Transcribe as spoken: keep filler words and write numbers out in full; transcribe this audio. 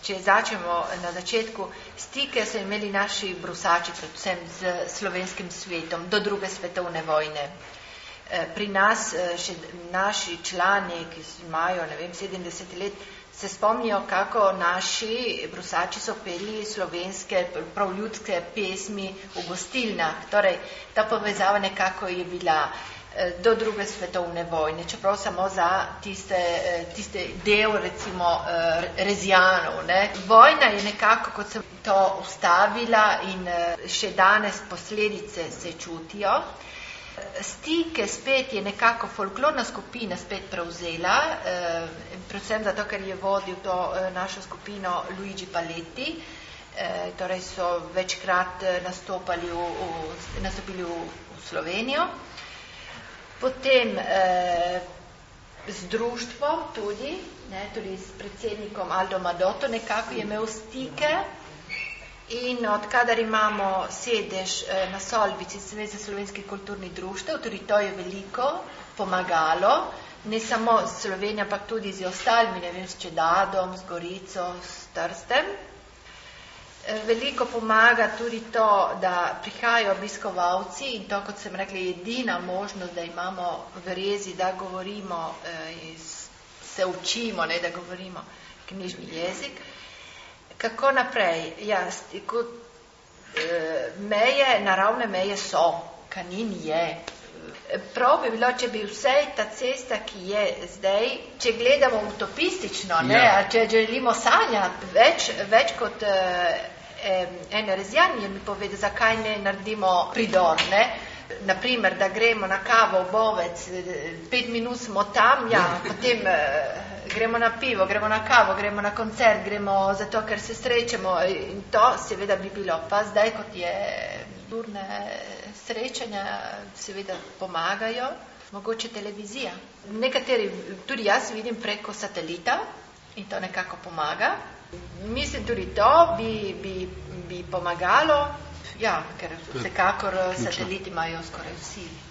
če začnemo na začetku, stike so imeli naši brusači, predvsem z slovenskim svetom, do druge svetovne vojne. Pri nas še naši člani, ki imajo, ne vem, sedemdeset let, se spomnijo, kako naši brusači so peli slovenske, prav ljudske pesmi v gostilnah. Torej, ta povezava nekako je bila do druge svetovne vojne, čeprav samo za tiste, tiste del, recimo, rezijanov. Ne. Vojna je nekako, kot sem to ustavila in še danes posledice se čutijo. Stike spet je nekako folklorna skupina spet prevzela, predvsem zato, ker je vodil to našo skupino Luigi Paletti, torej so večkrat nastopali v, v, nastopili v, v Slovenijo. Potem eh, z društvom tudi, ne, tudi s predsednikom Aldo Madotto nekako je imel stike in odkadar imamo sedež eh, na Solvici, Zveze slovenskih kulturnih društev, tudi to je veliko pomagalo, ne samo s Slovenijo, ampak tudi z ostalimi, ne vem, s Čedadom, s Gorico, s Trstem. Veliko pomaga tudi to, da prihajajo obiskovalci in to, kot sem rekla, je edina možnost, da imamo v rezi, da govorimo, se učimo, ne, da govorimo knjižni jezik. Kako naprej? Ja, kot, meje, naravne meje so, Kanin je. Prav bi bilo, če bi vsej ta cesta, ki je zdaj, če gledamo utopistično, ne, ja. Če želimo sanjati, več, več kot eh, en rezijan je mi povedal, zakaj ne naredimo pridor, ne. Naprimer, da gremo na kavo v Bovec, pet minut smo tam, ja, potem eh, gremo na pivo, gremo na kavo, gremo na koncert, gremo zato, ker se srečamo in to seveda bi bilo. Pa zdaj, kot je durne srečanja, seveda pomagajo, mogoče televizija. Nekateri, tudi jaz vidim preko satelita in to nekako pomaga. Mislim, tudi to bi, bi, bi pomagalo, ja, ker vsekakor sateliti imajo skoraj vsi.